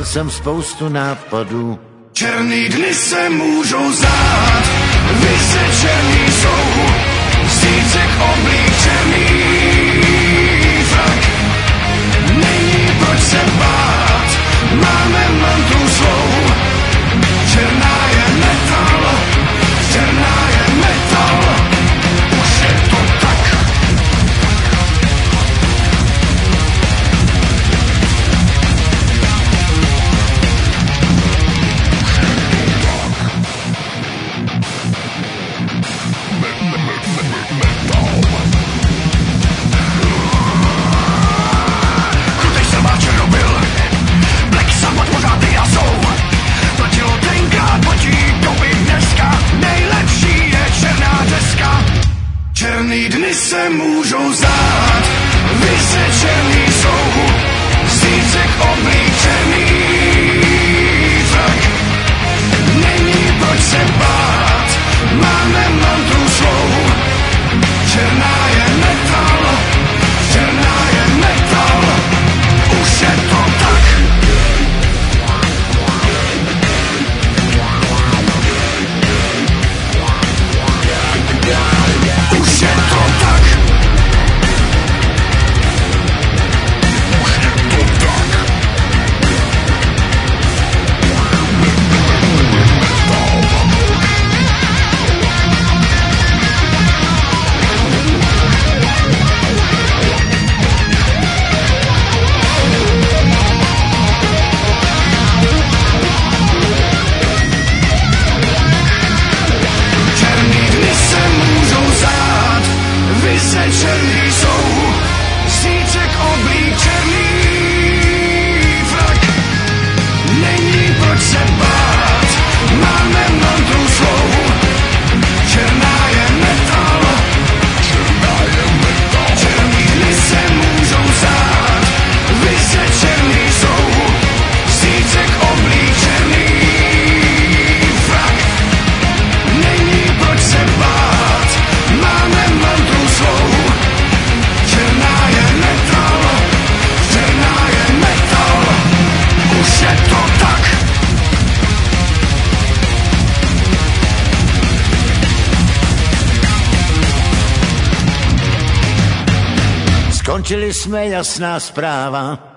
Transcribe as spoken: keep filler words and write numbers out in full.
Měl jsem spoustu nápadů. Černý dny se můžou zdát, vysečený jsou, zítřek oblíčený frak. Není proč se bát, máme mantru svou. Černá je metal, černá je metal, už je to tak. Černý dny se můžou zdát, vysečený jsou, zítřek oblíčený frak. Není proč se bát, máme mantru svou. Černá je metal, černá je metal, už je to tak. Už je to tak. Už je to tak. Černý dny se můžou zát, vysečený jsou, zítřek oblíčený frak. Není proč se bát, máme mantru svou. Černá je metal, černá je metal. Černý dny se můžou zát, vysečený jsou, zítřek oblíčený frak. Není proč se bát, máme mantru svou. Černá je metal, černá je metal, už je to tak. Skončili jsme, jasná zpráva.